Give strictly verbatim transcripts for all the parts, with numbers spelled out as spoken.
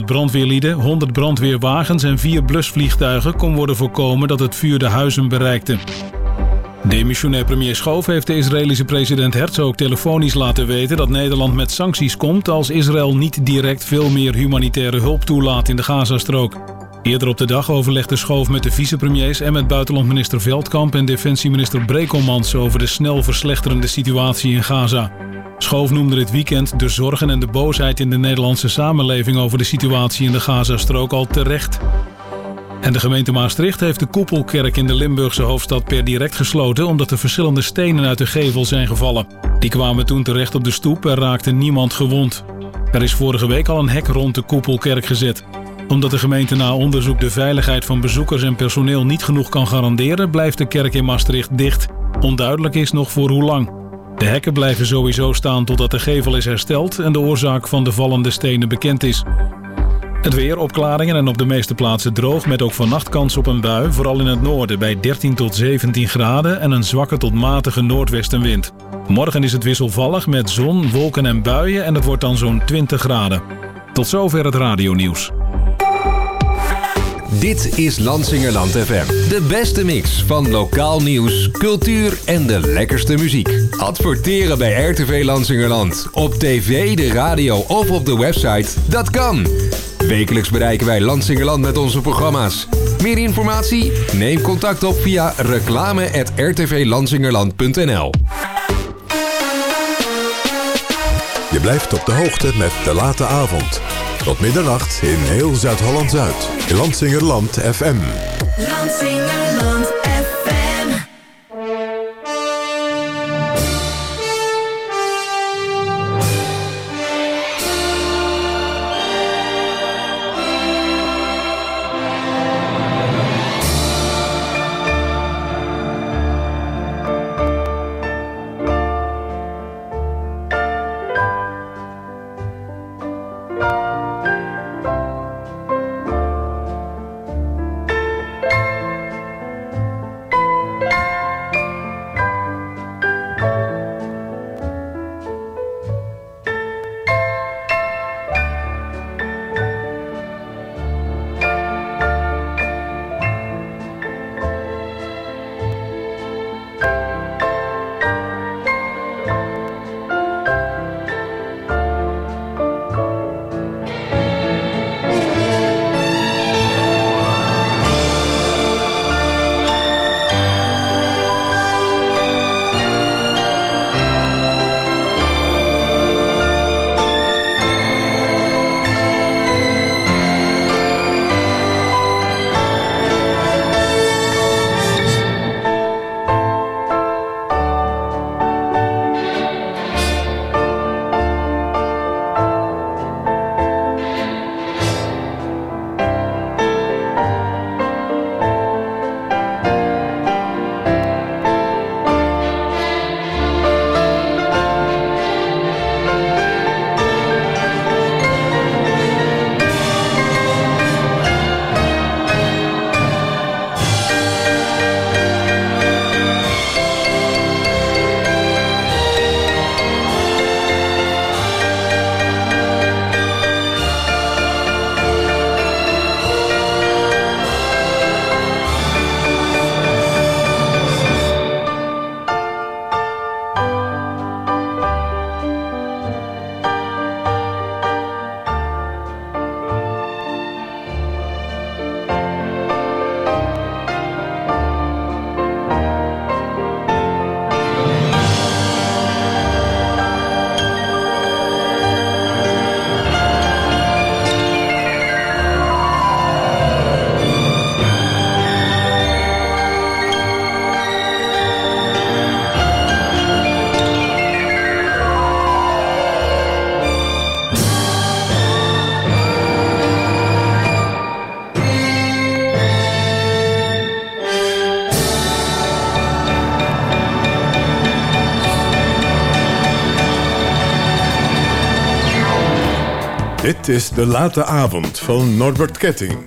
vijfhonderd brandweerlieden, honderd brandweerwagens en vier blusvliegtuigen kon worden voorkomen dat het vuur de huizen bereikte. Demissionair premier Schoof heeft de Israëlische president Herzog telefonisch laten weten dat Nederland met sancties komt als Israël niet direct veel meer humanitaire hulp toelaat in de Gazastrook. Eerder op de dag overlegde Schoof met de vicepremiers en met buitenlandminister Veldkamp en defensieminister Brekelmans over de snel verslechterende situatie in Gaza. Schoof noemde dit weekend de zorgen en de boosheid in de Nederlandse samenleving over de situatie in de Gazastrook al terecht. En de gemeente Maastricht heeft de Koepelkerk in de Limburgse hoofdstad per direct gesloten omdat er verschillende stenen uit de gevel zijn gevallen. Die kwamen toen terecht op de stoep en raakte niemand gewond. Er is vorige week al een hek rond de Koepelkerk gezet. Omdat de gemeente na onderzoek de veiligheid van bezoekers en personeel niet genoeg kan garanderen, blijft de kerk in Maastricht dicht. Onduidelijk is nog voor hoe lang. De hekken blijven sowieso staan totdat de gevel is hersteld en de oorzaak van de vallende stenen bekend is. Het weer, opklaringen en op de meeste plaatsen droog met ook vannacht kans op een bui, vooral in het noorden bij dertien tot zeventien graden en een zwakke tot matige noordwestenwind. Morgen is het wisselvallig met zon, wolken en buien en het wordt dan zo'n twintig graden. Tot zover het radionieuws. Dit is Lansingerland F M. De beste mix van lokaal nieuws, cultuur en de lekkerste muziek. Adverteren bij R T V Lansingerland. Op tv, de radio of op de website. Dat kan. Wekelijks bereiken wij Lansingerland met onze programma's. Meer informatie? Neem contact op via reclame at r t v lansingerland punt n l. Je blijft op de hoogte met De Late Avond. Tot middernacht in heel Zuid-Holland-Zuid. Lansingerland F M. Lansingerland F M. Dit is De Late Avond van Norbert Ketting.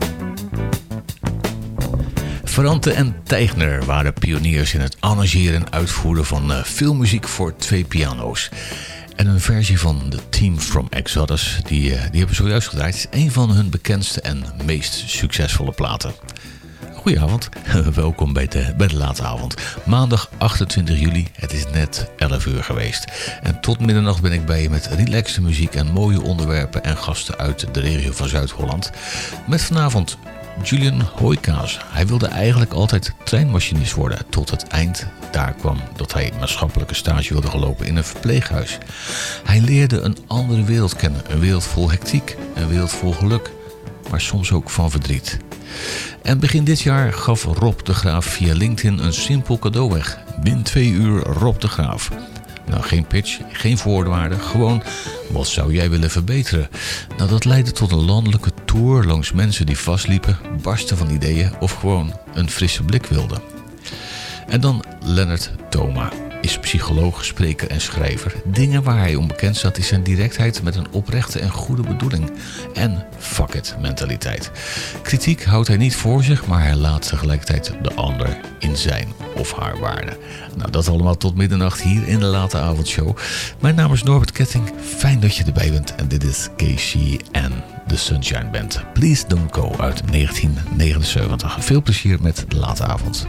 Ferrante en Teigner waren pioniers in het arrangeren en uitvoeren van uh, filmmuziek voor twee piano's. En een versie van The Team from Exodus, die, die hebben we zojuist gedraaid. Het is een van hun bekendste en meest succesvolle platen. Goedenavond, welkom bij de, bij de late avond. Maandag achtentwintig juli, het is net elf uur geweest. En tot middernacht ben ik bij je met relaxte muziek en mooie onderwerpen en gasten uit de regio van Zuid-Holland. Met vanavond Julian Hoijkaas. Hij wilde eigenlijk altijd treinmachinist worden, tot het eind daar kwam dat hij maatschappelijke stage wilde gaan lopen in een verpleeghuis. Hij leerde een andere wereld kennen, een wereld vol hectiek, een wereld vol geluk, maar soms ook van verdriet. En begin dit jaar gaf Rob de Graaf via LinkedIn een simpel cadeau weg. Binnen twee uur Rob de Graaf. Nou, geen pitch, geen voorwaarden, gewoon wat zou jij willen verbeteren? Nou, dat leidde tot een landelijke tour langs mensen die vastliepen, barsten van ideeën of gewoon een frisse blik wilden. En dan Lennart Thoma. Is psycholoog, spreker en schrijver. Dingen waar hij onbekend staat is zijn directheid met een oprechte en goede bedoeling. En fuck it mentaliteit. Kritiek houdt hij niet voor zich, maar hij laat tegelijkertijd de ander in zijn of haar waarde. Nou, dat allemaal tot middernacht hier in de late avondshow. Mijn naam is Norbert Ketting. Fijn dat je erbij bent. En dit is Casey en The Sunshine Band. Please Don't Go uit negentien negenenzeventig. Veel plezier met de late avond.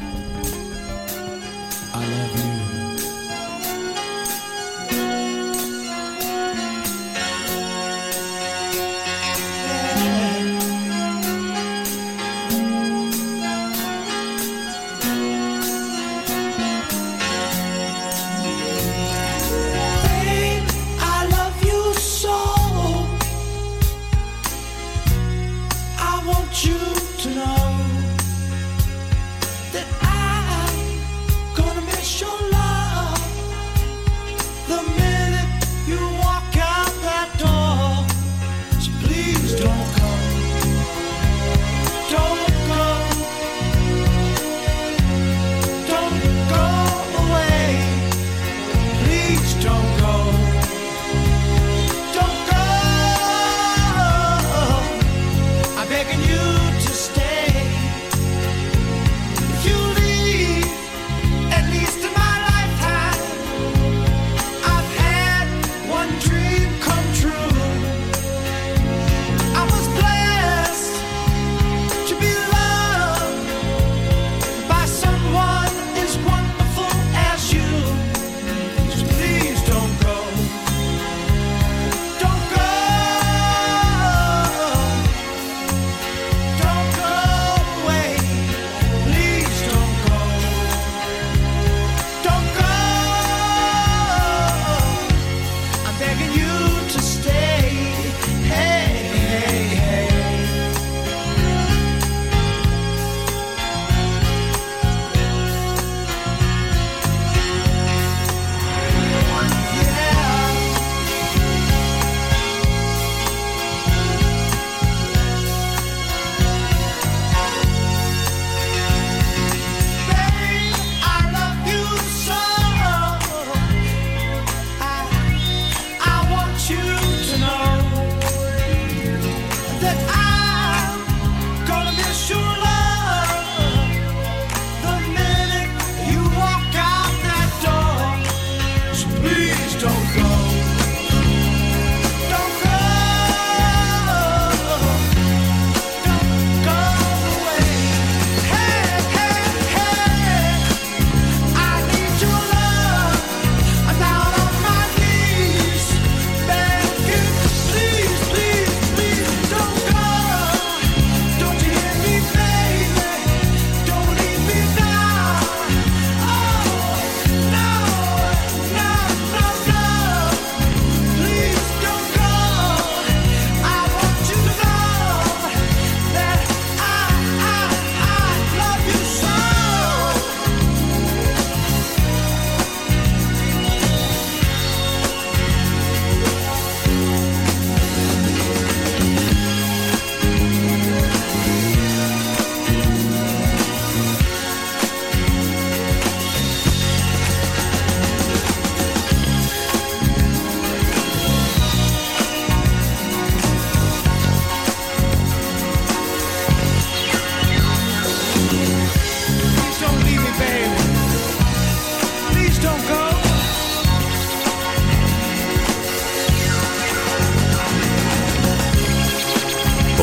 I love you. Begging you to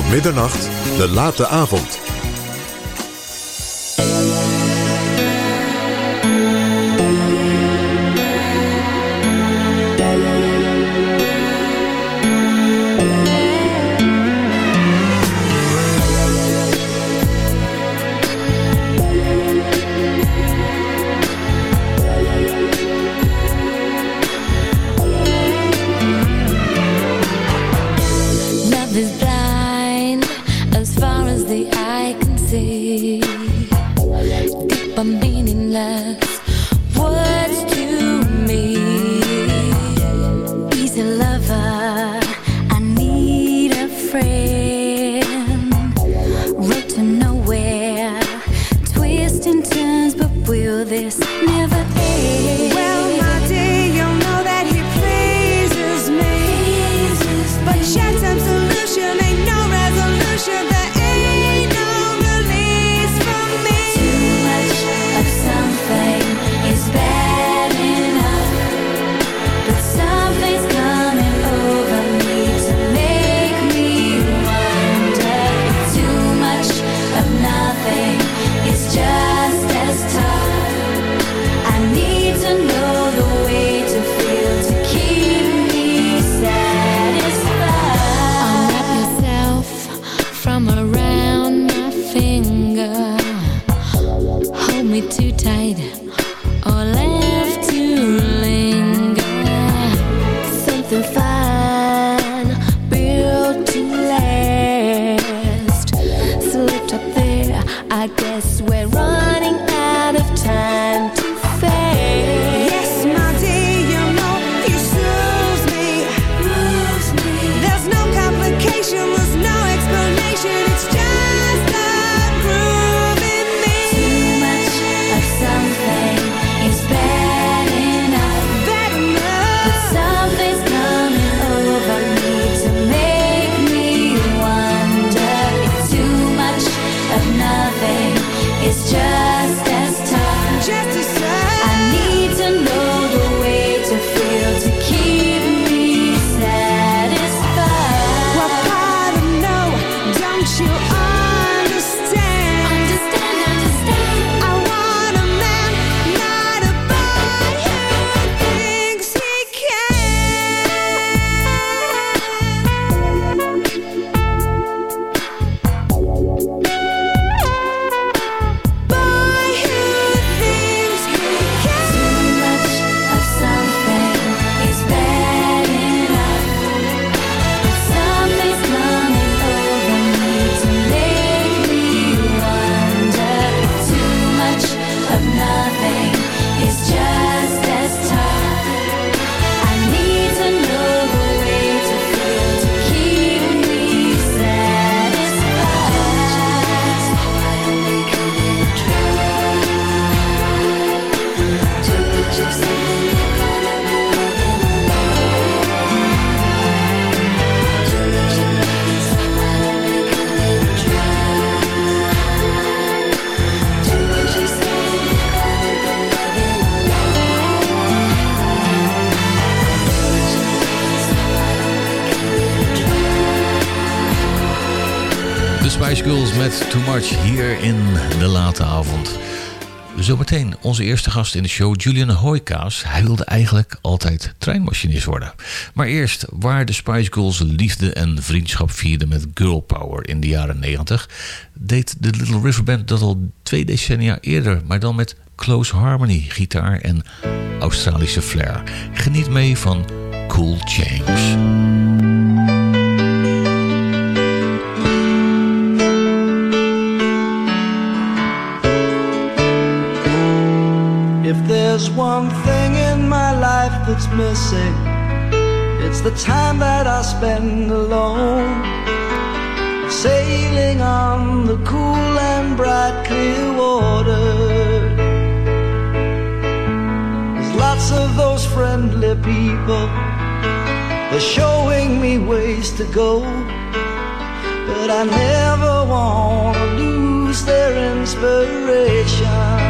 Tot middernacht, de late avond. Spice Girls met Too Much hier in de late avond. Zometeen onze eerste gast in de show, Julian Hoykaas. Hij wilde eigenlijk altijd treinmachinist worden. Maar eerst, waar de Spice Girls liefde en vriendschap vierden met girl power in de jaren negentig, deed de Little River Band dat al twee decennia eerder, maar dan met close harmony, gitaar en Australische flair. Geniet mee van Cool Change. If there's one thing in my life that's missing, it's the time that I spend alone, sailing on the cool and bright clear water. There's lots of those friendly people, they're showing me ways to go, but I never want to lose their inspiration.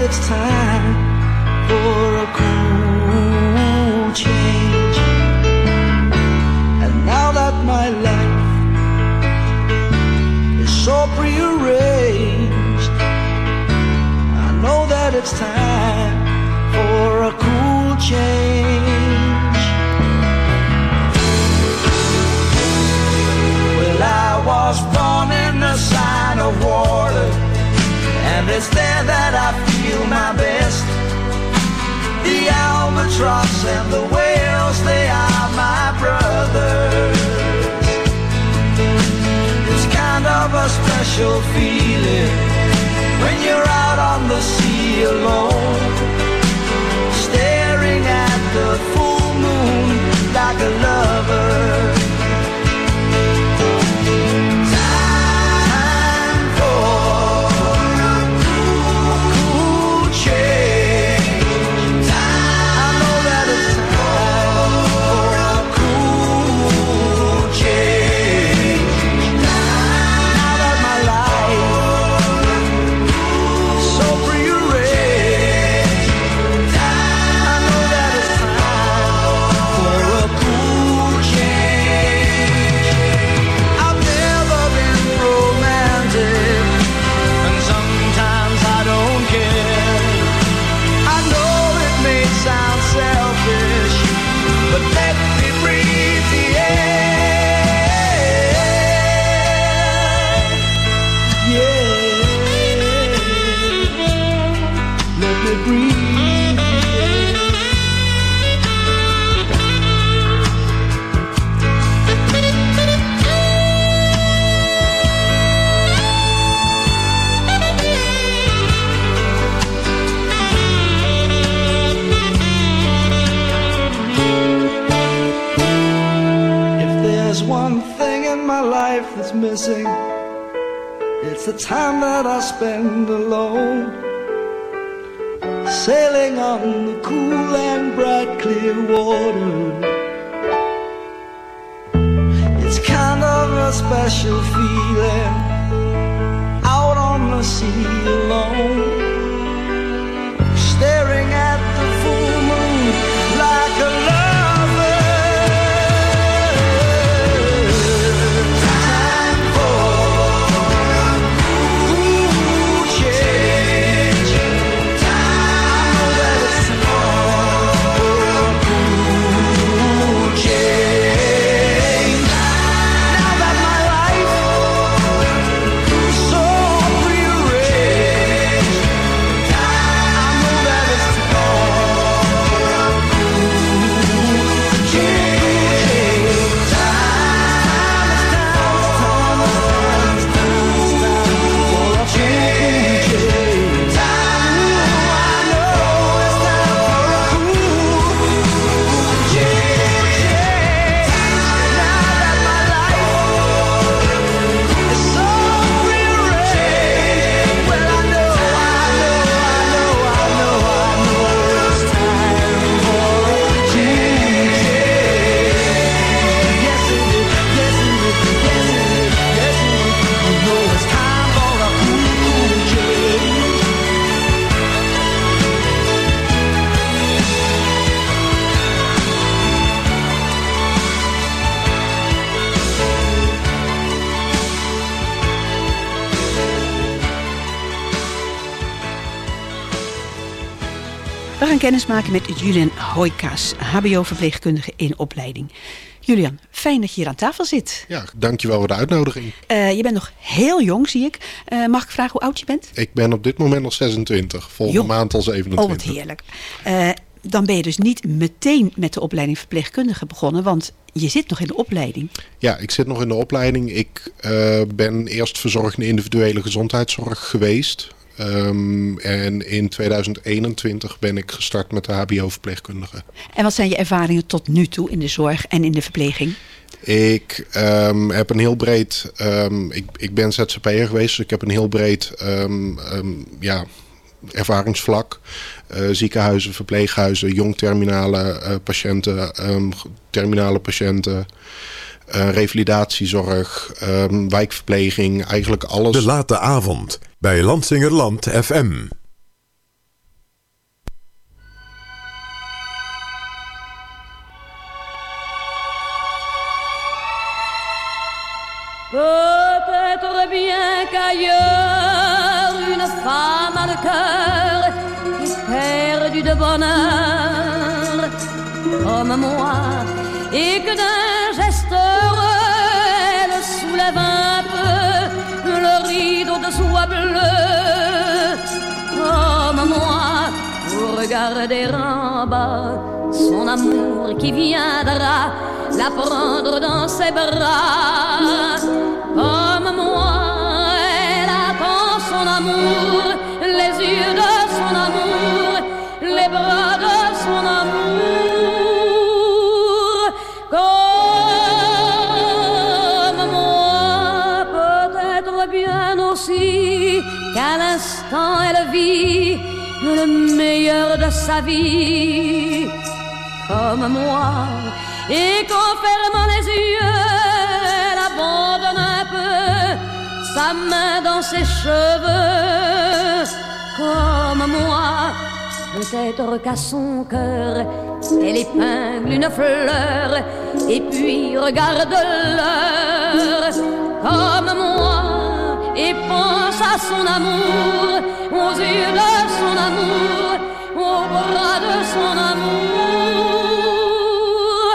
it's time for a cool change. And now that my life is so prearranged, I know that it's time for a cool change. Well, I was born in the sign of water, and it's there that I feel my best. The albatross and the whales, they are my brothers. It's kind of a special feeling when you're out on the sea alone, staring at the full moon like a lover. Missing, it's the time that I spend alone, sailing on the cool and bright clear water. It's kind of a special feeling, out on the sea alone, staring at the full moon like a lover. We gaan kennis maken met Julian Hoykaas, H B O-verpleegkundige in opleiding. Julian, fijn dat je hier aan tafel zit. Ja, dankjewel voor de uitnodiging. Uh, je bent nog heel jong, zie ik. Uh, mag ik vragen hoe oud je bent? Ik ben op dit moment nog zesentwintig. Volgende jong. maand al zevenentwintig. Oh, wat heerlijk. Uh, dan ben je dus niet meteen met de opleiding verpleegkundige begonnen, want je zit nog in de opleiding. Ja, ik zit nog in de opleiding. Ik uh, ben eerst verzorgende individuele gezondheidszorg geweest. Um, en in tweeduizend eenentwintig ben ik gestart met de H B O-verpleegkundige. En wat zijn je ervaringen tot nu toe in de zorg en in de verpleging? Ik um, heb een heel breed... Um, ik, ik ben Z Z P'er geweest, dus ik heb een heel breed um, um, ja, ervaringsvlak. Uh, ziekenhuizen, verpleeghuizen, jongterminale uh, patiënten, um, terminale patiënten... Uh, revalidatiezorg, um, wijkverpleging, eigenlijk alles. De late avond bij Lansingerland F M. qu'ailleurs une femme a le cœur perdu de bonheur comme moi, et que d'un geste heureux elle soulève un peu le rideau de soie bleue comme moi, pour regarder en bas son amour qui viendra la prendre dans ses bras. Comme moi, elle attend son amour, les yeux de son amour, les bras de son amour. Comme moi, peut-être bien aussi qu'à l'instant elle vit le meilleur de sa vie. Comme moi, et qu'en fermant les yeux, elle abandonne un peu sa main dans ses cheveux. Comme moi, peut-être qu'à son cœur, elle épingle une fleur et puis regarde l'heure. Comme moi, et pense à son amour, aux yeux de son amour, aux bras de son amour.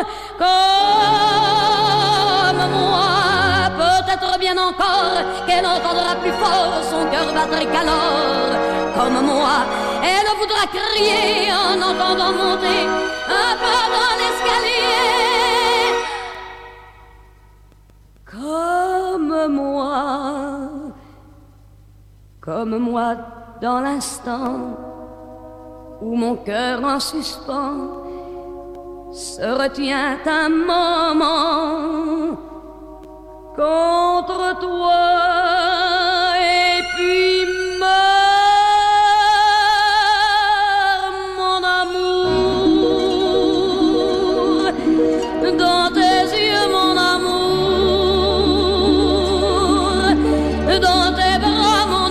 Comme moi, peut-être bien encore qu'elle entendra plus fort son cœur battre qu'alors. Comme moi, elle voudra crier en entendant monter un pas dans l'escalier. Comme moi, comme moi dans l'instant où mon cœur en suspens se retient un moment contre toi et puis meurt mon amour dans tes yeux, mon amour dans tes bras, mon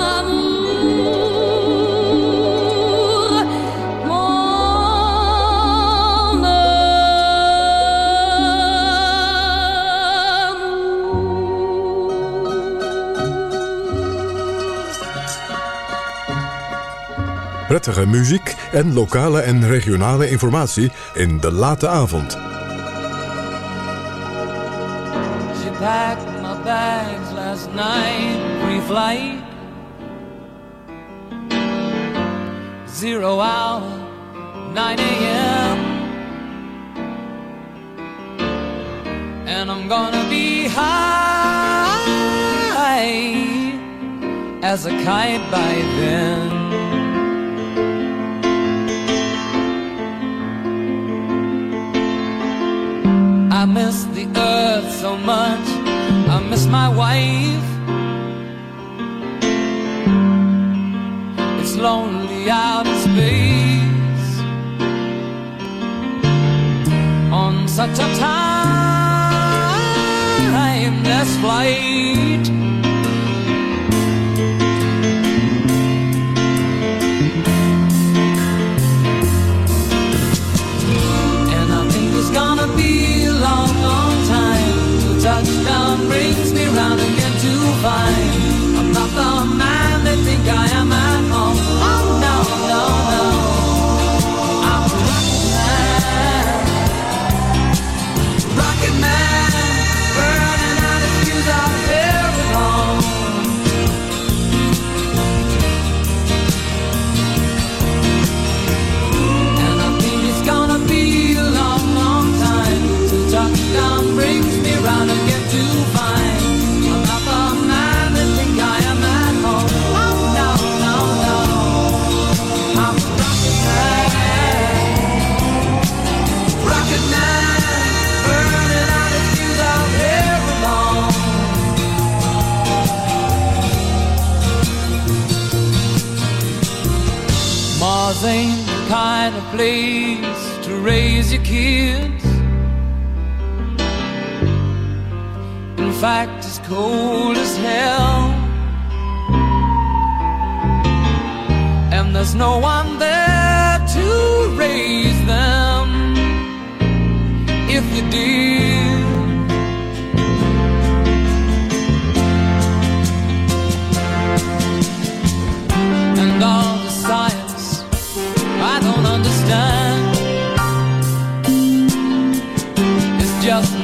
amour, mon Prettige muziek en lokale en regionale informatie in de late avond. She packed my bags last night, pre-flight. Zero hour, nine a.m. And I'm gonna be high as a kite by then. I miss the earth so much, I miss my wife. It's lonely out in space on such a timeless flight. And I think it's gonna be a long, long time till touchdown brings me round again to find I'm not the man they think I am at home. Oh no, no, no, I'm a rocket man, rocket man, burning out his fuse out there alone. And I think it's gonna be a long, long time till touchdown brings me round again to find I'm not the man they think I am at home. Oh no, no, no, I'm a rocket man, rocket man, burning out his fuse out there alone. Mars ain't the kind of place to raise your kids. In fact, it's cold as hell, and there's no one there to raise them if you did.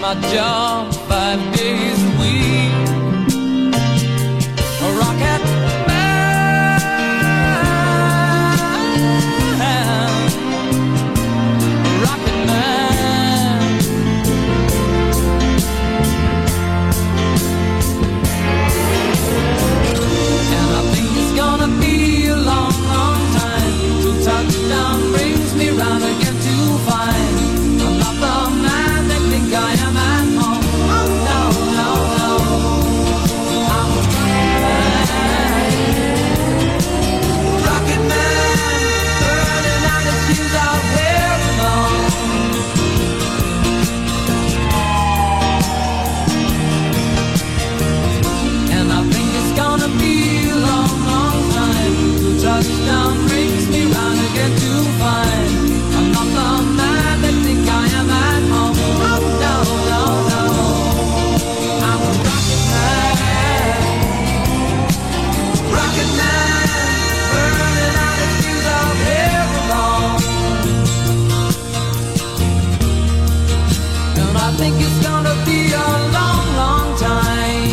my job five days a week. A rocket man, rocket man. And I think it's gonna be a long, long time till touchdown brings me round again to find I'm not the man they think I am at home. Oh no, no, no, I'm a rocket man, rocket man, burning out his fuse out there alone. And I think it's gonna be a long, long time till touchdown brings me round again to find I'm not the man they think I am at home. Oh no, no, no, I'm a rocket man, rocket man, burning out his fuse out here alone. And I think it's gonna be a long, long time.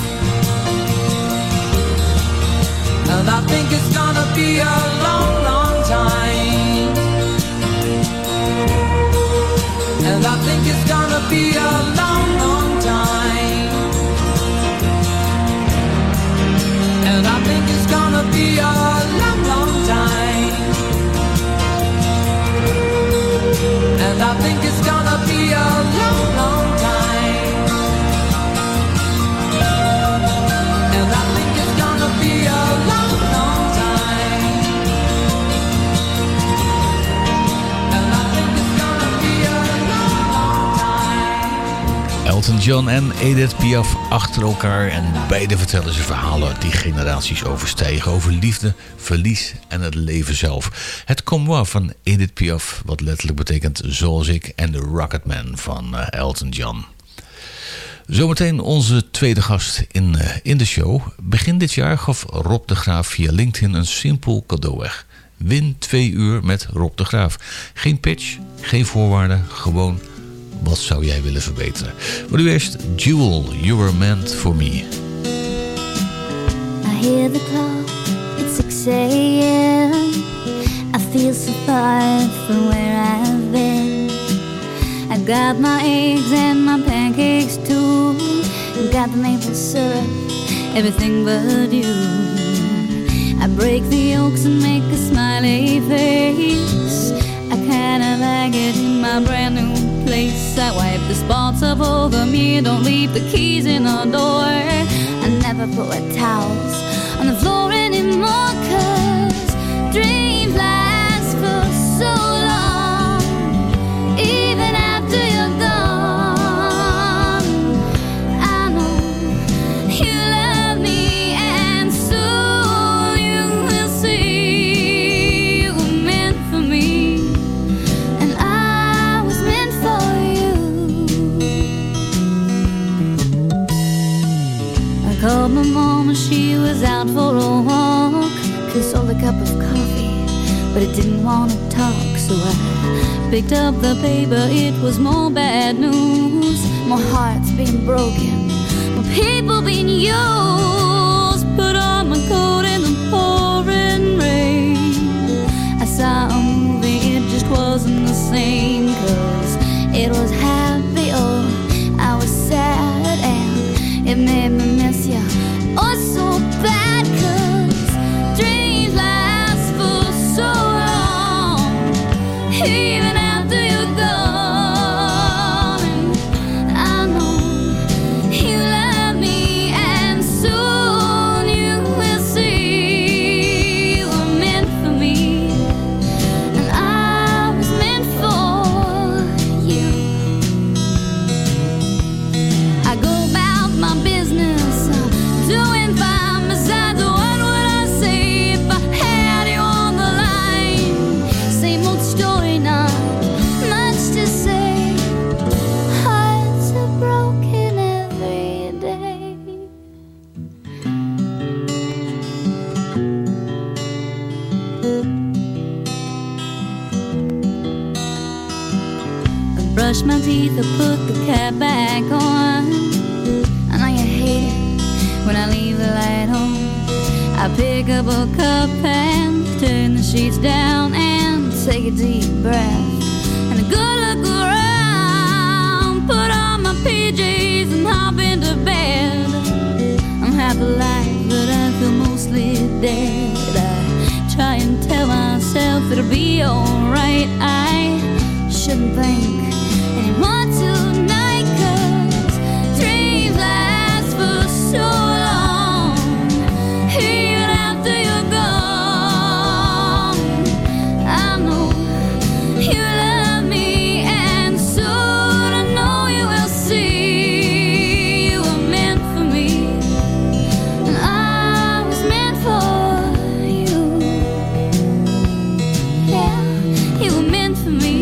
And I think it's gonna be a long, long time. And I think it's gonna be a long, long time. And I think it's gonna be a long, long time. And I think it's gonna be a long, long time. And I think it's gonna be a long, long time. And I think it's gonna be a long, long time. Elton John en Edith Piaf achter elkaar en beide vertellen ze verhalen die generaties overstijgen over liefde, verlies en het leven zelf. Het Comme Moi van Edith Piaf, wat letterlijk betekent zoals ik, en de Rocketman van uh, Elton John. Zometeen onze tweede gast in, uh, in de show. Begin dit jaar gaf Rob de Graaf via LinkedIn een simpel cadeau weg. Win twee uur met Rob de Graaf. Geen pitch, geen voorwaarden, gewoon wat zou jij willen verbeteren. Maar nu eerst Jewel, You Were Meant For Me. I hear the clock, it's six a.m. I feel so far from where I've been. I got my eggs and my pancakes too. Got the maple syrup, everything but you. I break the yolks and make a smiley face. I kinda like it in my brand new place. I wipe the spots up over me, don't leave the keys in the door. I never put wet towels on the floor anymore, 'cause dreams last for so long. Even after you're gone, I know you love me, and soon you will see you were meant for me, and I was meant for you. I called my mom and she was out for a walk. She sold a cup of coffee, but it didn't want to talk, so I picked up the paper. It was more bad news, more hearts being broken, more people being used. Put on my coat in the pouring rain. I saw a movie, it just wasn't the same, 'cause it was happy or I was sad, and it made me miss you oh so bad, 'cause dreams last for so long. Even after you're gone, and I know you love me, and soon you brush my teeth or put the cap back on. I know you hate it when I leave the light on. I pick up a cup and turn the sheets down and take a deep breath and a good look around. Put on my P Js and hop into bed. I'm half alive, but I feel mostly dead. I try and tell myself it'll be alright. I shouldn't think anymore tonight, 'cause dreams last for so long, even after you're gone. I know you love me, and soon I know you will see you were meant for me, and I was meant for you. Yeah, you were meant for me.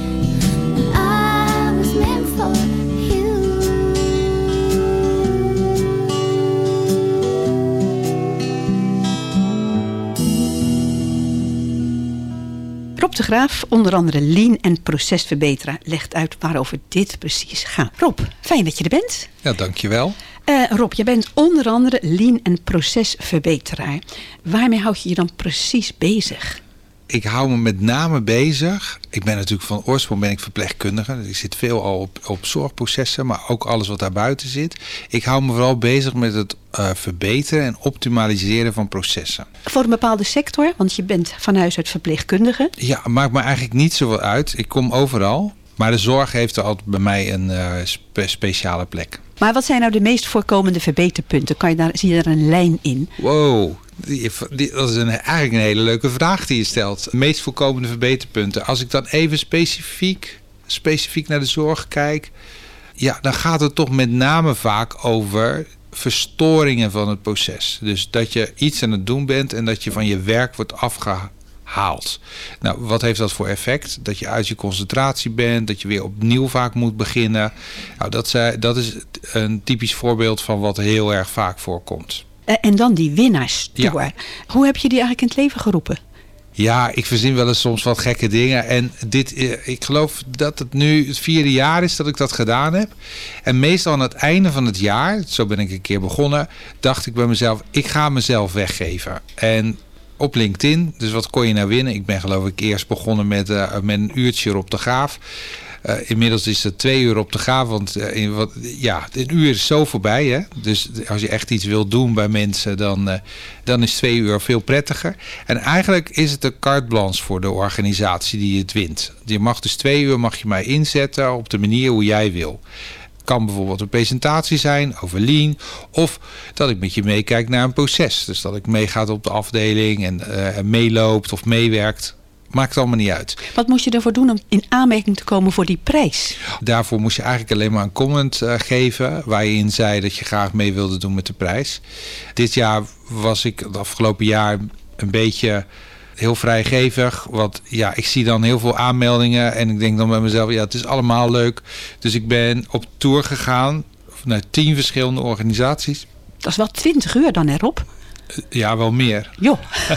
Rob de Graaf, onder andere lean- en procesverbeteraar, legt uit waarover dit precies gaat. Rob, fijn dat je er bent. Ja, dankjewel. Uh, Rob, je bent onder andere lean- en procesverbeteraar. Waarmee houd je je dan precies bezig? Ik hou me met name bezig. Ik ben natuurlijk van oorsprong ben ik verpleegkundige. Dus ik zit veel al op, op zorgprocessen, maar ook alles wat daarbuiten zit. Ik hou me vooral bezig met het uh, verbeteren en optimaliseren van processen. Voor een bepaalde sector, want je bent van huis uit verpleegkundige. Ja, maakt me eigenlijk niet zoveel uit. Ik kom overal. Maar de zorg heeft er altijd bij mij een uh, spe- speciale plek. Maar wat zijn nou de meest voorkomende verbeterpunten? Kan je daar, zie je daar een lijn in? Wow, die, die, dat is een, eigenlijk een hele leuke vraag die je stelt. De meest voorkomende verbeterpunten. Als ik dan even specifiek, specifiek naar de zorg kijk, ja, dan gaat het toch met name vaak over verstoringen van het proces. Dus dat je iets aan het doen bent en dat je van je werk wordt afgehaald. Haalt. Nou, wat heeft dat voor effect? Dat je uit je concentratie bent, dat je weer opnieuw vaak moet beginnen. Nou, dat, zijn, dat is een typisch voorbeeld van wat heel erg vaak voorkomt. En dan die winnaarstoer. Ja. Hoe heb je die eigenlijk in het leven geroepen? Ja, ik verzin wel eens soms wat gekke dingen. En dit, ik geloof dat het nu het vierde jaar is dat ik dat gedaan heb. En meestal aan het einde van het jaar, zo ben ik een keer begonnen, dacht ik bij mezelf, ik ga mezelf weggeven. En op LinkedIn, dus wat kon je nou winnen? Ik ben geloof ik eerst begonnen met, uh, met een uurtje Rob de Graaf. Uh, inmiddels is het twee uur op de Graaf, want uh, in wat, ja, een uur is zo voorbij. Hè? Dus als je echt iets wil doen bij mensen, dan, uh, dan is twee uur veel prettiger. En eigenlijk is het een carte blanche voor de organisatie die het wint. Je mag dus twee uur mag je mij inzetten op de manier hoe jij wil. Kan bijvoorbeeld een presentatie zijn over lean. Of dat ik met je meekijk naar een proces. Dus dat ik meegaat op de afdeling en uh, meeloopt of meewerkt. Maakt allemaal niet uit. Wat moest je ervoor doen om in aanmerking te komen voor die prijs? Daarvoor moest je eigenlijk alleen maar een comment uh, geven. Waar je in zei dat je graag mee wilde doen met de prijs. Dit jaar was ik het afgelopen jaar een beetje heel vrijgevig. Want ja, ik zie dan heel veel aanmeldingen. En ik denk dan bij mezelf, ja, het is allemaal leuk. Dus ik ben op tour gegaan naar tien verschillende organisaties. Dat is wel twintig uur dan erop. Ja, wel meer. Jo.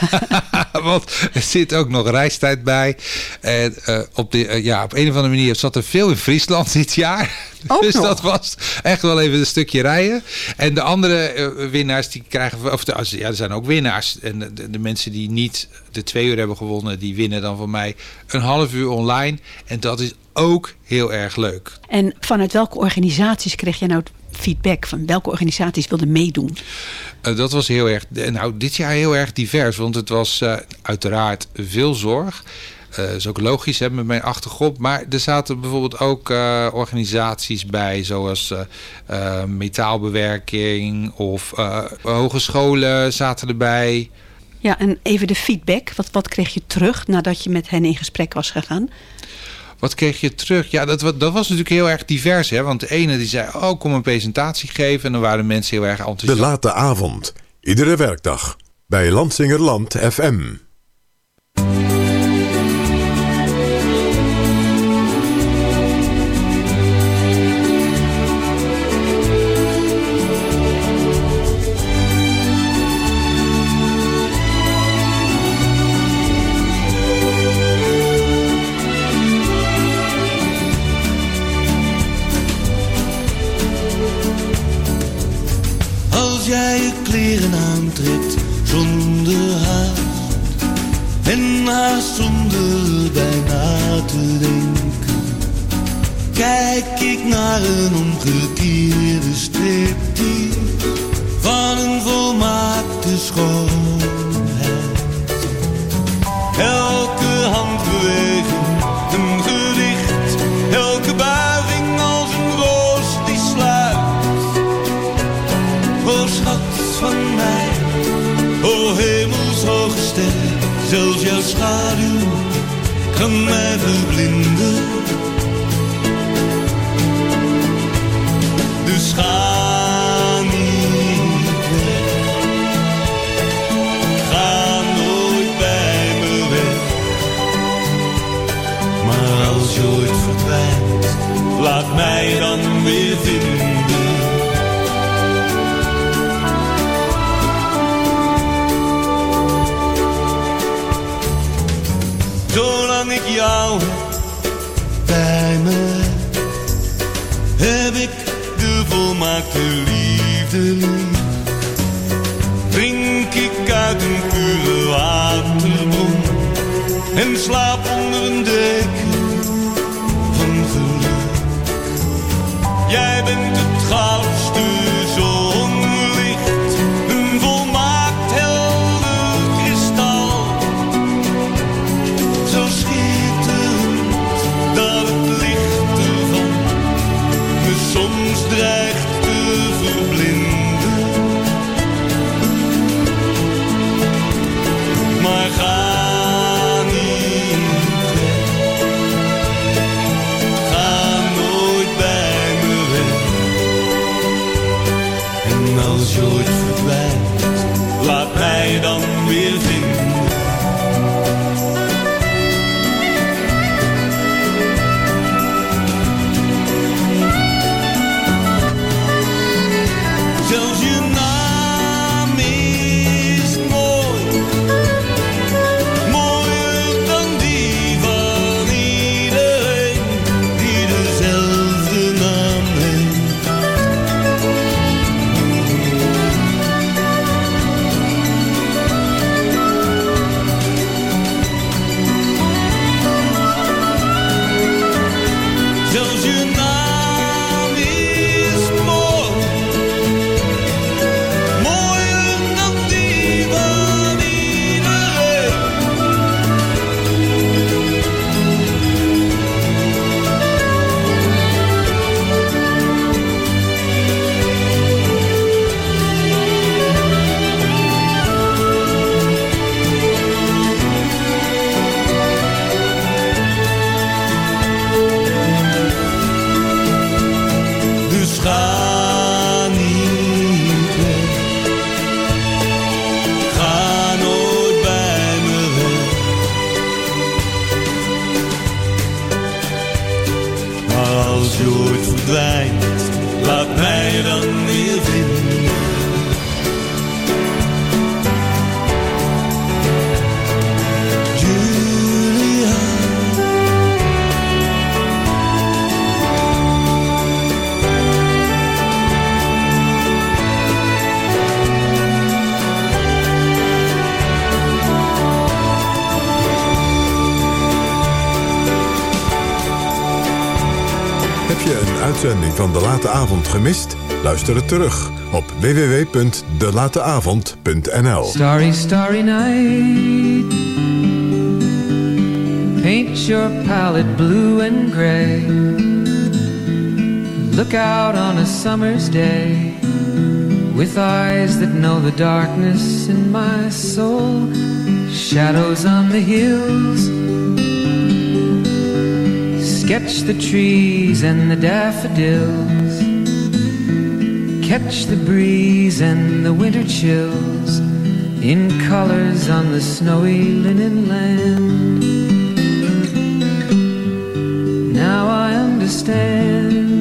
Want er zit ook nog reistijd bij. En uh, op, de, uh, ja, op een of andere manier zat er veel in Friesland dit jaar. Ook dus nog. Dat was echt wel even een stukje rijden. En de andere uh, winnaars die krijgen, of de, ja, er zijn ook winnaars. En de, de mensen die niet de twee uur hebben gewonnen, die winnen dan van mij een half uur online. En dat is ook heel erg leuk. En vanuit welke organisaties kreeg je nou feedback? Van welke organisaties wilden meedoen? Uh, dat was heel erg, nou dit jaar heel erg divers. Want het was uh, uiteraard veel zorg. Uh, dat is ook logisch hè, met mijn achtergrond. Maar er zaten bijvoorbeeld ook uh, organisaties bij. Zoals uh, uh, metaalbewerking of uh, hogescholen zaten erbij. Ja, en even de feedback. Wat, wat kreeg je terug nadat je met hen in gesprek was gegaan? Wat kreeg je terug? Ja, dat, dat was natuurlijk heel erg divers. Hè? Want de ene die zei, oh, kom een presentatie geven. En dan waren mensen heel erg enthousiast. De late avond. Iedere werkdag. Bij Lansingerland F M. En haast zonder bijna te denken, kijk ik naar een omgekeerde striptease van een volmaakte schoonheid. Elke handbeweging een gedicht, elke buiging als een roos die sluit. O schat van mij, o hemelshoge ster, zelfs jouw schaduw kan mij verblinden. Dus ga niet weg, ga nooit bij me weg. Maar als je ooit verdwijnt, laat mij dan weer vinden. Zolang ik jou heb bij me, heb ik de volmaakte liefde lief. Drink ik uit een pure waterbron en slaap onder een deken van geluk. Jij bent het goudste zonlicht, een volmaakt helder kristal. Zo schitterend dat het licht ervan me soms dreigt te verblinden. Maar ga niet weg, ga nooit bij me weg. En als je ooit verdwijnt, laat mij dan weer vinden. Zelfs je naam is mooi, mooier dan die van iedereen die dezelfde naam heeft. Zelfs je naam is mooi, mooier dan die van iedereen. Dus ga niet weg, ga nooit bij me weg. Maar als je ooit verdwijnt, laat mij dan weer vinden. Julia, Heb je een uitzending van De Late Avond gemist? Luister het terug op w w w punt de late avond punt n l. Starry, starry night. Paint your palette blue and gray. Look out on a summer's day with eyes that know the darkness in my soul. Shadows on the hills. Sketch the trees and the daffodils. Catch the breeze and the winter chills in colors on the snowy linen land. Now I understand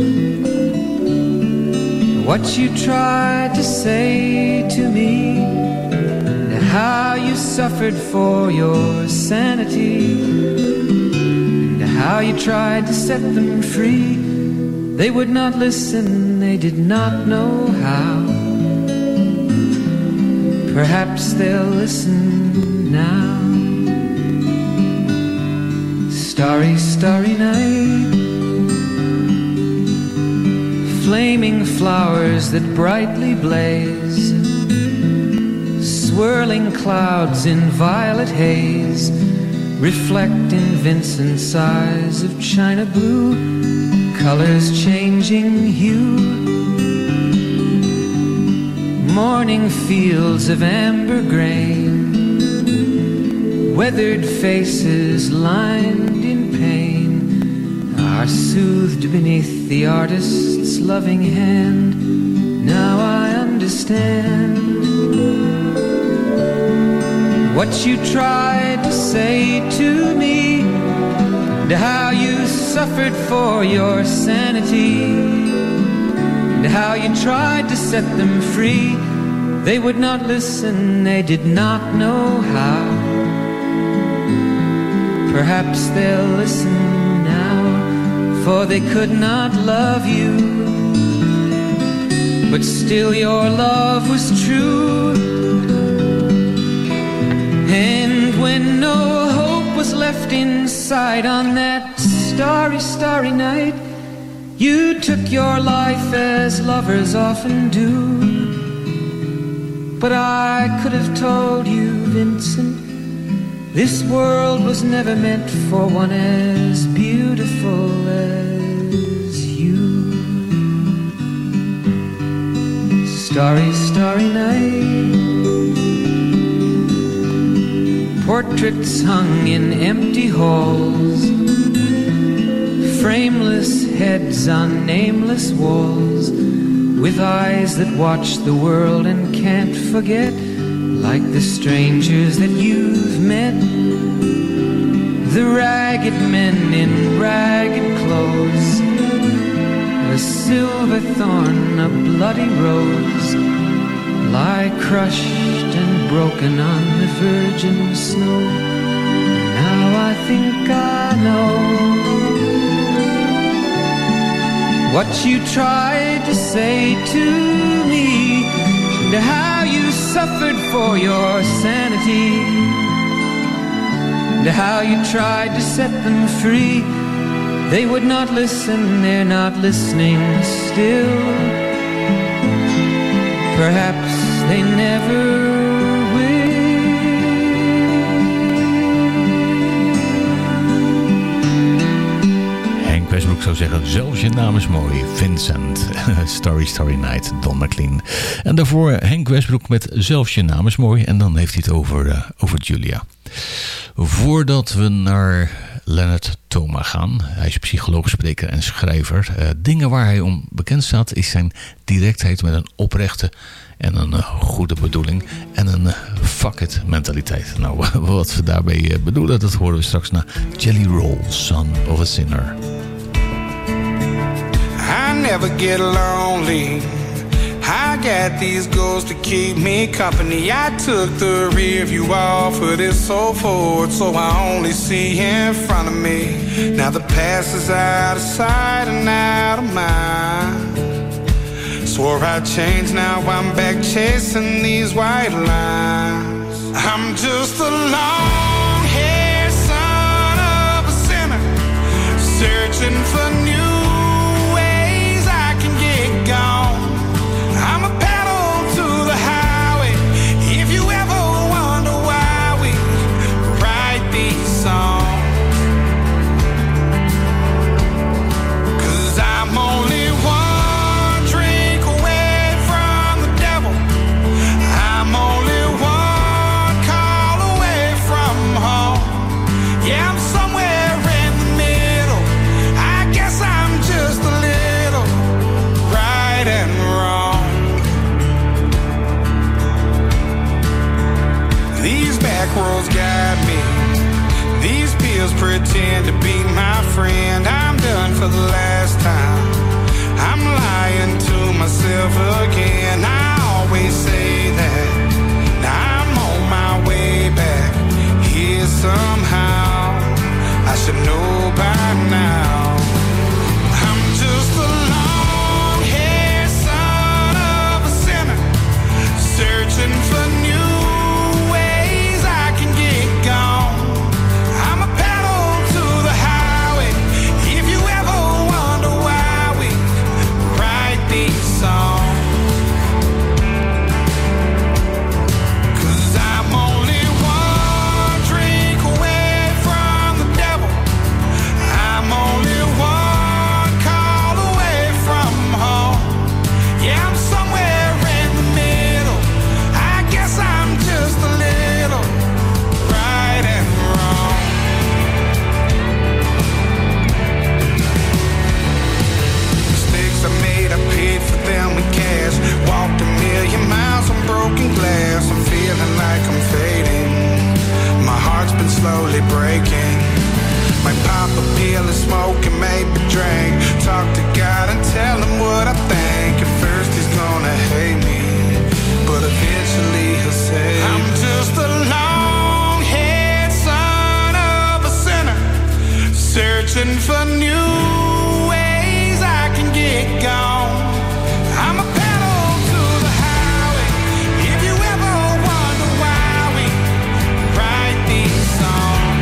what you tried to say to me, and how you suffered for your sanity, and how you tried to set them free. They would not listen, they did not know how. Perhaps they'll listen now. starry night. Flaming flowers that brightly blaze, swirling clouds in violet haze, reflect in Vincent's eyes of china blue, colors changing hue. Morning fields of amber grain, weathered faces lined in pain, are soothed beneath the artist's loving hand. Now I understand what you tried to say to me, and how you suffered for your sanity, and how you tried to set them free. They would not listen, they did not know how. Perhaps they'll listen now, for they could not love you, but still your love was true. And when no hope was left inside on that starry, starry night, you took your life as lovers often do. But I could have told you, Vincent, this world was never meant for one as beautiful as you. Starry, starry night, portraits hung in empty halls, frameless heads on nameless walls, with eyes that watch the world and can't forget, like the strangers that you've met. The ragged men in ragged clothes, a silver thorn, a bloody rose, lie crushed and broken on the virgin snow. Now I think I know what you tried to say to me, and how you suffered for your sanity, and how you tried to set them free. They would not listen, they're not listening still. Perhaps they never will. Henk Westbroek zou zeggen, zelfs je naam is mooi. Vincent, Starry Starry Night, Don McLean. En daarvoor Henk Westbroek met zelfs je naam is mooi. En dan heeft hij het over, uh, over Julia. Voordat we naar Leonard Thoma gaan. Hij is psycholoog, spreker en schrijver. Uh, dingen waar hij om bekend staat is zijn directheid met een oprechte en een uh, goede bedoeling. En een uh, fuck it mentaliteit. Nou, wat we daarbij uh, bedoelen, dat horen we straks naar Jelly Roll, Son of a Sinner. I never get lonely. I got these ghosts to keep me company. I took the rear view off of this old Ford, so I only see in front of me. Now the past is out of sight and out of mind. Swore I'd change, now I'm back chasing these white lines. I'm just a long-haired son of a sinner, searching for new ways I can get gone. I'm a pedal to the highway. If you ever wonder why we write these songs, 'cause I'm only one drink away from the devil. I'm only one call away from home. Yeah, I'm somewhere in the middle. I guess I'm just a little right and wrong. These back roads guide me. These pills pretend to be my friend. I'm done for the last time. I'm lying to myself again. I always say that. Now I'm on my way back here somehow. I should know by now. I'm just a long-haired son of a sinner, searching for new ways I can get gone. I'm a pedal to the highway. slowly breaking. Might pop a pill and smoke and maybe drink. Talk to God and tell him what I think. At first he's gonna hate me, but eventually he'll say I'm just a long-haired son of a sinner, searching for new ways I can get gone. I'm a pedal to the highway. If you ever wonder why we write these songs,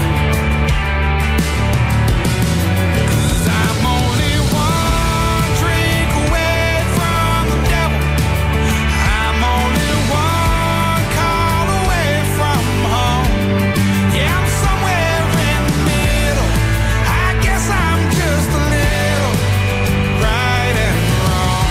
'cause I'm only one drink away from the devil. I'm only one call away from home. Yeah, I'm somewhere in the middle. I guess I'm just a little right and wrong.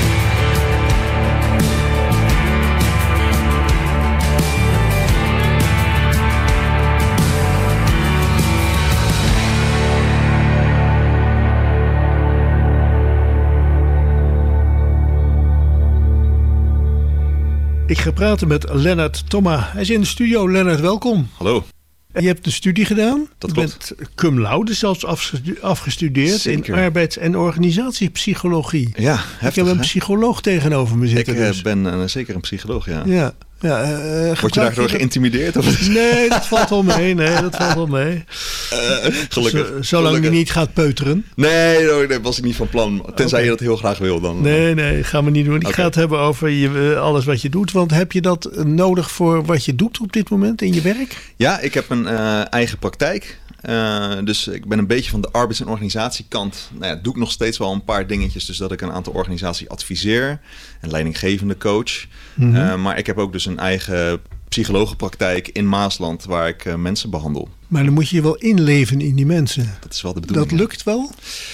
Ik ga praten met Lennart Thoma. Hij is in de studio. Lennart, welkom. Hallo. Je hebt een studie gedaan. Dat je klopt. bent cum laude zelfs afgestu- afgestudeerd Zeker. in arbeids- en organisatiepsychologie. Ja, Ik heftig, heb een hè? psycholoog tegenover me Ik zitten. eh, dus. ben eh, zeker een psycholoog, ja. Ja. Ja, eh, Word je gebruik daardoor dat- geïntimideerd? Of? Nee, dat valt wel mee. Nee, dat valt wel mee. Uh, gelukkig. Z- zolang gelukkig. je niet gaat peuteren. Nee, no, dat was ik niet van plan. Tenzij Oké. je dat heel graag wil dan. Nee, nee, gaan we niet doen. Ik Oké. ga het hebben over je, eh, alles wat je doet. Want heb je dat eh, nodig voor wat je doet op dit moment in je werk? Ja, ik heb een eh, eigen praktijk. Uh, dus ik ben een beetje van de arbeids- en organisatiekant. Nou ja, doe ik nog steeds wel een paar dingetjes. Dus dat ik een aantal organisaties adviseer. Een leidinggevende coach. Mhm. Uh, maar ik heb ook dus een eigen psychologenpraktijk in Maasland waar ik uh, mensen behandel. Maar dan moet je je wel inleven in die mensen. Dat is wel de bedoeling. Dat lukt wel?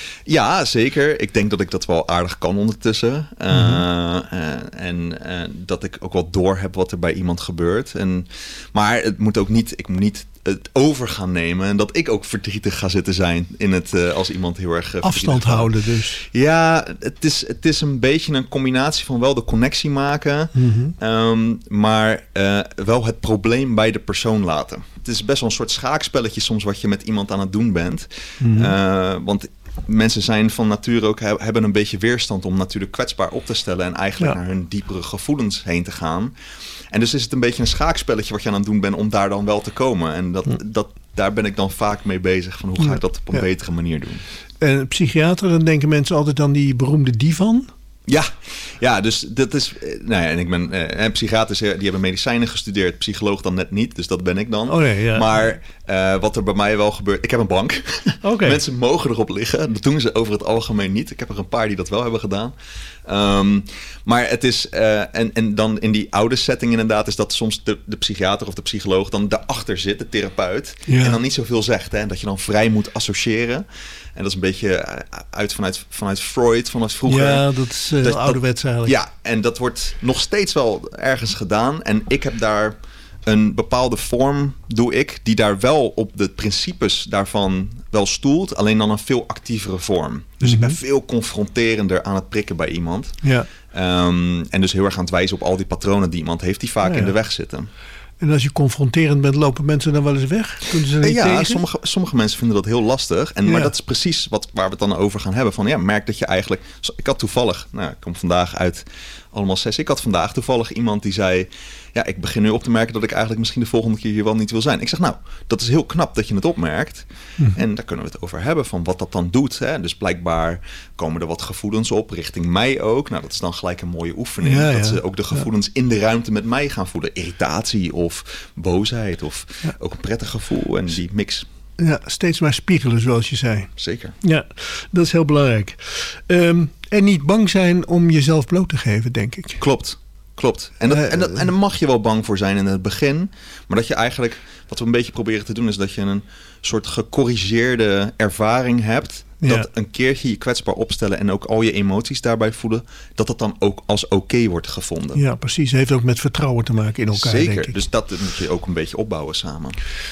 Ja, zeker. Ik denk dat ik dat wel aardig kan ondertussen. Uh, Mhm. uh, en uh, dat ik ook wel door heb wat er bij iemand gebeurt. En, maar het moet ook niet, ik moet niet het over gaan nemen. En dat ik ook verdrietig ga zitten zijn in het, uh, als iemand heel erg... Uh, Afstand houden dus. Ja, het is, het is een beetje een combinatie van wel de connectie maken. Mm-hmm. Um, maar uh, wel het probleem bij de persoon laten. Het is best wel een soort schaakspelletje soms wat je met iemand aan het doen bent. Mm-hmm. Uh, want... Mensen zijn van nature ook, hebben een beetje weerstand om natuurlijk kwetsbaar op te stellen en eigenlijk Ja. naar hun diepere gevoelens heen te gaan. En dus is het een beetje een schaakspelletje wat je aan het doen bent om daar dan wel te komen. En dat, dat, daar ben ik dan vaak mee bezig van hoe ga ik dat op een Ja. betere manier doen. En een psychiater, dan denken mensen altijd aan die beroemde divan. Ja, ja, dus dat is... Nou ja, en ik ben... Eh, psychiaters die hebben medicijnen gestudeerd. Psycholoog dan net niet, dus dat ben ik dan. Oh nee, ja. Maar uh, wat er bij mij wel gebeurt... Ik heb een bank. Okay. Mensen mogen erop liggen. Dat doen ze over het algemeen niet. Ik heb er een paar die dat wel hebben gedaan. Um, maar het is... Uh, en, en dan in die oude setting inderdaad... is dat soms de, de psychiater of de psycholoog dan daarachter zit, de therapeut. Ja. En dan niet zoveel zegt. Hè, dat je dan vrij moet associëren. En dat is een beetje uit vanuit, vanuit Freud, vanuit vroeger. Ja, dat is uh, dat, ouderwets eigenlijk. Ja, en dat wordt nog steeds wel ergens gedaan. En ik heb daar een bepaalde vorm, doe ik, die daar wel op de principes daarvan wel stoelt. Alleen dan een veel actievere vorm. Dus mm-hmm. ik ben veel confronterender aan het prikken bij iemand. Ja. Um, en dus heel erg aan het wijzen op al die patronen die iemand heeft die vaak ja, ja. in de weg zitten. En als je confronterend bent, lopen mensen dan wel eens weg? Kunnen ze er niet ja, tegen? Sommige, sommige mensen vinden dat heel lastig. En, ja. Maar dat is precies wat, waar we het dan over gaan hebben. Van ja, merk dat je eigenlijk... Ik had toevallig, nou, ik kom vandaag uit allemaal zes. Ik had vandaag toevallig iemand die zei... Ja, ik begin nu op te merken dat ik eigenlijk misschien de volgende keer hier wel niet wil zijn. Ik zeg, nou, dat is heel knap dat je het opmerkt. Hm. En daar kunnen we het over hebben, van wat dat dan doet. Hè? Dus blijkbaar komen er wat gevoelens op, richting mij ook. Nou, dat is dan gelijk een mooie oefening. Ja, ja. Dat ze ook de gevoelens ja. in de ruimte met mij gaan voelen. Irritatie of boosheid of ja. ook een prettig gevoel en die mix. Ja, steeds maar spiegelen, zoals je zei. Zeker. Ja, dat is heel belangrijk. Um, en niet bang zijn om jezelf bloot te geven, denk ik. Klopt. Klopt. En, dat, uh, en, dat, en daar mag je wel bang voor zijn in het begin. Maar dat je eigenlijk, wat we een beetje proberen te doen... is dat je een soort gecorrigeerde ervaring hebt... Ja. dat een keertje je kwetsbaar opstellen... en ook al je emoties daarbij voelen... dat dat dan ook als oké okay wordt gevonden. Ja, precies. Heeft ook met vertrouwen te maken in elkaar, Zeker. denk ik. Dus dat moet je ook een beetje opbouwen samen.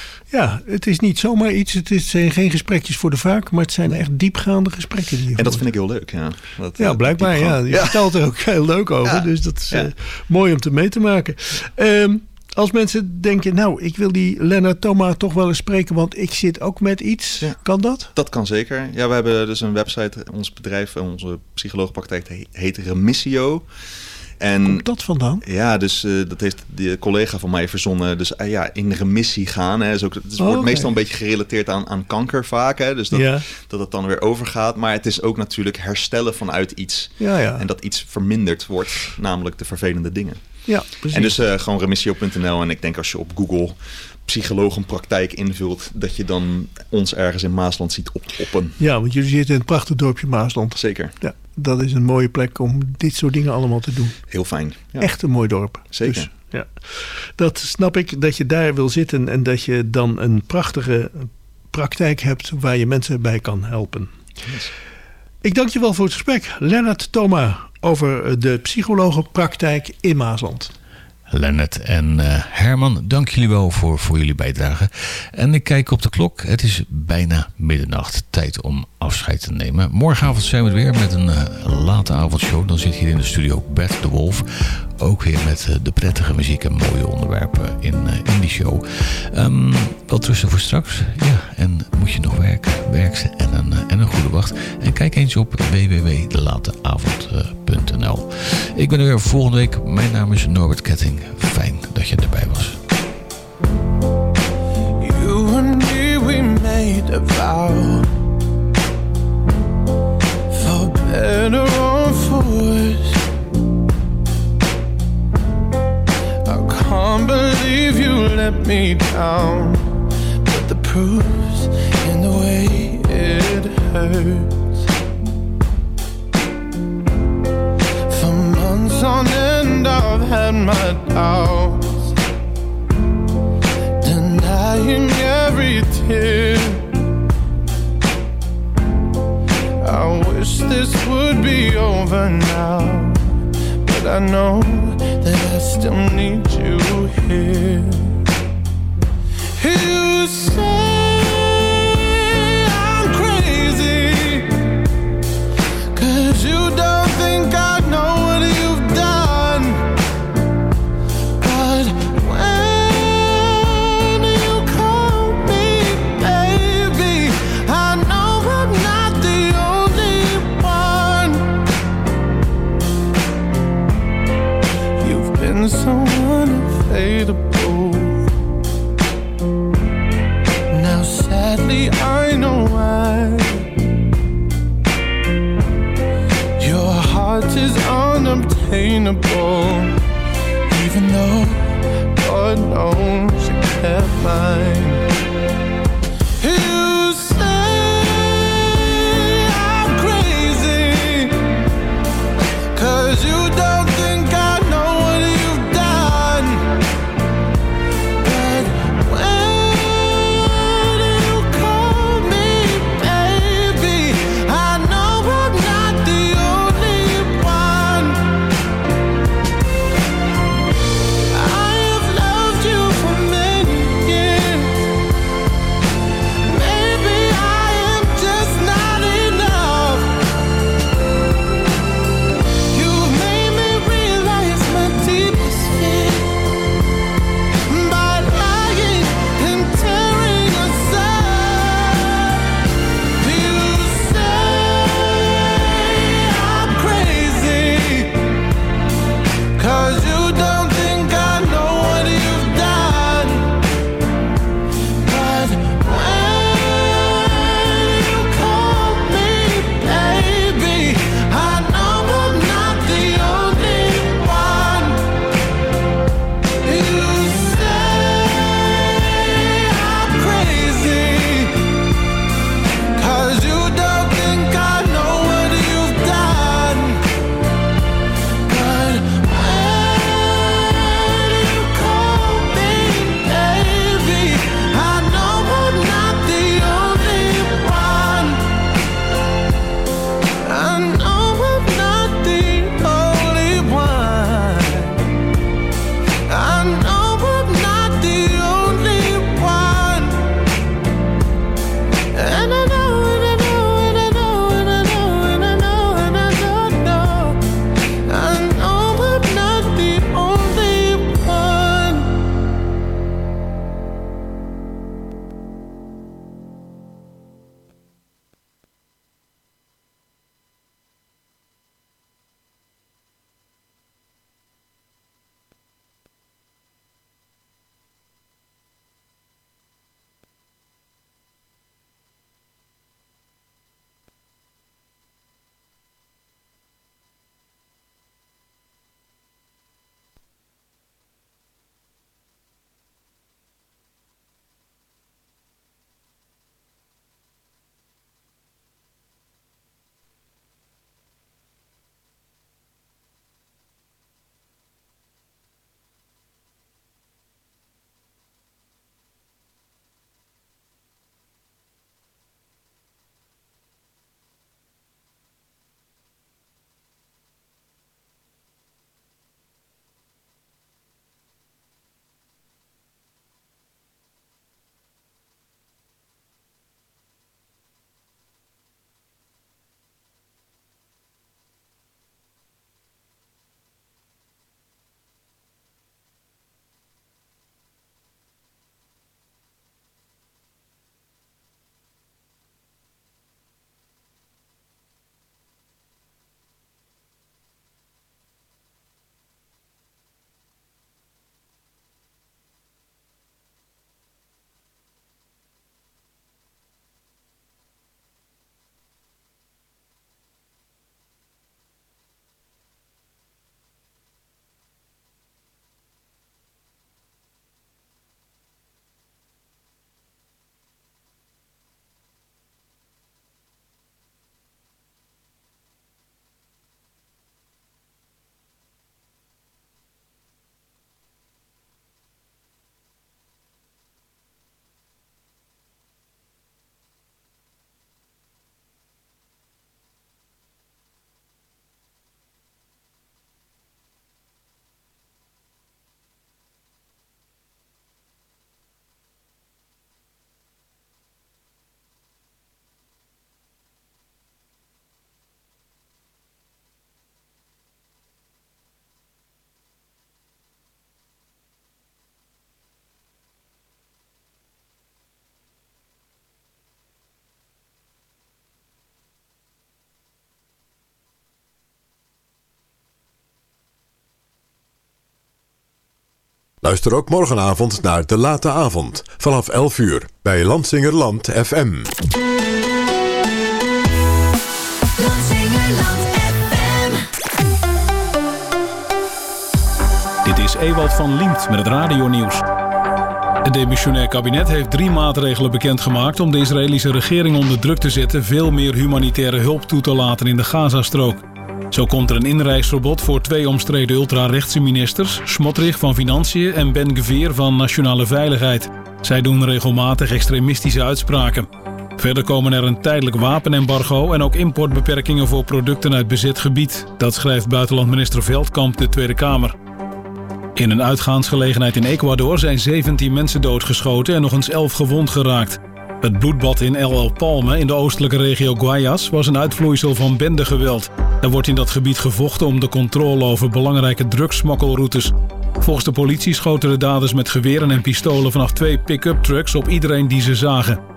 Ja, het is niet zomaar iets. Het zijn geen gesprekjes voor de vaak, maar het zijn nee. echt diepgaande gesprekken die je En dat voert. vind ik heel leuk, ja. Dat, ja, blijkbaar. Ja. Je ja. vertelt er ook heel leuk over, ja. dus dat is ja. uh, mooi om te mee te maken. Um, als mensen denken, nou, ik wil die Lennart Thoma toch wel eens spreken, want ik zit ook met iets. Ja. Kan dat? Dat kan zeker. Ja, we hebben dus een website, ons bedrijf, onze psycholoogpraktijk heet Remissio. En, komt dat vandaan? Ja, dus uh, dat heeft de collega van mij verzonnen. Dus uh, ja, in remissie gaan. Hè, is ook, het is, oh, wordt okay. meestal een beetje gerelateerd aan, aan kanker vaak. Hè, dus dat, ja. dat het dan weer overgaat. Maar het is ook natuurlijk herstellen vanuit iets. Ja, ja. En dat iets verminderd wordt. Namelijk de vervelende dingen. Ja, precies. En dus uh, gewoon remissio punt n l. En ik denk als je op Google psychologenpraktijk invult, dat je dan ons ergens in Maasland ziet oppoppen. Ja, want jullie zitten in het prachtig dorpje Maasland. Zeker. Ja, dat is een mooie plek om dit soort dingen allemaal te doen. Heel fijn. Ja. Echt een mooi dorp. Zeker. Dus, ja. Dat snap ik, dat je daar wil zitten en dat je dan een prachtige praktijk hebt waar je mensen bij kan helpen. Yes. Ik dank je wel voor het gesprek. Lennart Thoma over de psychologenpraktijk in Maasland. Lennart en uh, Herman, dank jullie wel voor, voor jullie bijdrage. En ik kijk op de klok. Het is bijna middernacht. Tijd om afscheid te nemen. Morgenavond zijn we er weer met een uh, late avondshow. Dan zit hier in de studio Bert de Wolf. Ook weer met uh, de prettige muziek en mooie onderwerpen in, uh, in die show. Um, wel trusten voor straks. Ja, en moet je nog werken, werk ze en een, uh, en een goede wacht. En kijk eens op w w w punt de late avond punt n l. Ik ben er weer volgende week. Mijn naam is Norbert Ketting. Fijn dat je erbij was. You and me, we made a vow. For better or for worse. I can't believe you let me down. But the proof's in the way it hurts. For months on end I've had my doubts, denying every tear. I wish this would be over now, but I know that I still need you here. You say I'm crazy, 'cause you don't think I know what you've done. But when you call me baby, I know I'm not the only one. You've been so unfadable. Now sadly I know why. Your heart is unobtainable, even though God knows you kept mine. You say I'm crazy, 'cause you don't think I know what you've done. But when you call me baby, I know I'm not the only one. Luister ook morgenavond naar De Late Avond vanaf elf uur bij Landsingerland F M. Dit is Ewald van Liemt met het radionieuws. Het demissionair kabinet heeft drie maatregelen bekendgemaakt om de Israëlische regering onder druk te zetten veel meer humanitaire hulp toe te laten in de Gazastrook. Zo komt er een inreisverbod voor twee omstreden ultrarechtse ministers, Smotrich van Financiën en Ben-Gvir van Nationale Veiligheid. Zij doen regelmatig extremistische uitspraken. Verder komen er een tijdelijk wapenembargo en ook importbeperkingen voor producten uit bezet gebied. Dat schrijft buitenlandminister Veldkamp de Tweede Kamer. In een uitgaansgelegenheid in Ecuador zijn zeventien mensen doodgeschoten en nog eens elf gewond geraakt. Het bloedbad in El El Palme in de oostelijke regio Guayas was een uitvloeisel van bendegeweld. Er wordt in dat gebied gevochten om de controle over belangrijke drugssmokkelroutes. Volgens de politie schoten de daders met geweren en pistolen vanaf twee pick-up trucks op iedereen die ze zagen.